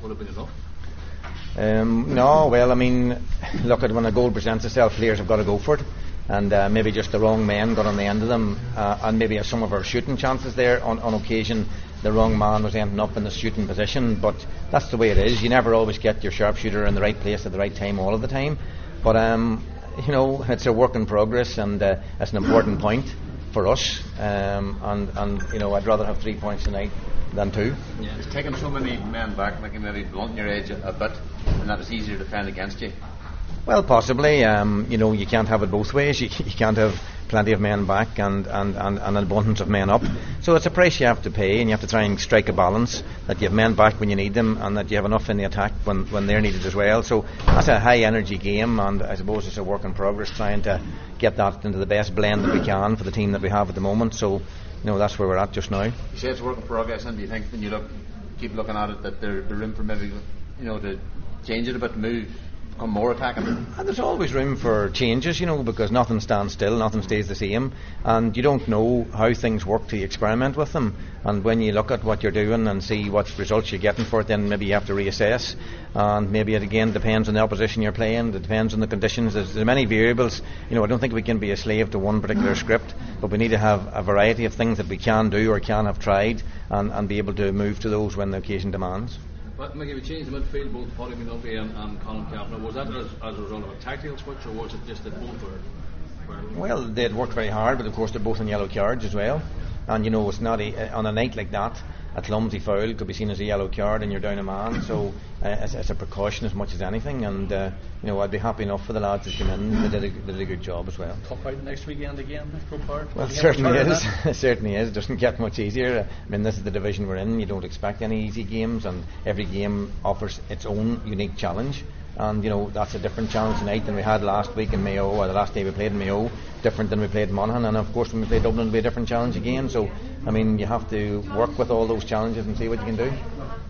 would have been enough. No, well, I mean, look at when a goal presents itself, players have got to go for it, and maybe just the wrong men got on the end of them, and maybe some of our shooting chances there on occasion, the wrong man was ending up in the shooting position. But that's the way it is. You never always get your sharpshooter in the right place at the right time all of the time. But you know, it's a work in progress, and it's an important point for us. And you know, I'd rather have 3 points tonight than 2. Yeah, it's taking so many men back, making maybe blunting your edge a bit, and that it's easier to defend against you. Well, possibly. You know, you can't have it both ways. You can't have plenty of men back and an abundance of men up. So it's a price you have to pay, and you have to try and strike a balance that you have men back when you need them, and that you have enough in the attack when they're needed as well. So that's a high energy game, and I suppose it's a work in progress trying to get that into the best blend that we can for the team that we have at the moment. So, you know, that's where we're at just now. You say it's a work in progress, and do you think when you keep looking at it that there's room for maybe, you know, to change it a bit, move, become more attacking? And there's always room for changes, you know, because nothing stands still, nothing stays the same, and you don't know how things work till you experiment with them. And when you look at what you're doing and see what results you're getting for it, then maybe you have to reassess. And maybe it again depends on the opposition you're playing, it depends on the conditions. There's many variables. You know, I don't think we can be a slave to one particular script, but we need to have a variety of things that we can do or can have tried, and be able to move to those when the occasion demands. But Mickey, we changed the midfield, both Paddy McNulty and Colin Kavanagh. Was that as a result of a tactical switch, or was it just that both were? Well, they had worked very hard, but of course they're both on yellow cards as well. And you know, it's not on a night like that, a clumsy foul could be seen as a yellow card, and you're down a man. So it's a precaution as much as anything. And you know, I'd be happy enough for the lads that came in. They did a good job as well. Tough out next weekend again, Croke Park. Well, it certainly is. It certainly is. It doesn't get much easier. I mean, this is the division we're in. You don't expect any easy games, and every game offers its own unique challenge. And you know, that's a different challenge tonight than we had last week in Mayo, or the last day we played in Mayo, different than we played in Monaghan, and of course when we play Dublin it'll be a different challenge again. So I mean, you have to work with all those challenges and see what you can do.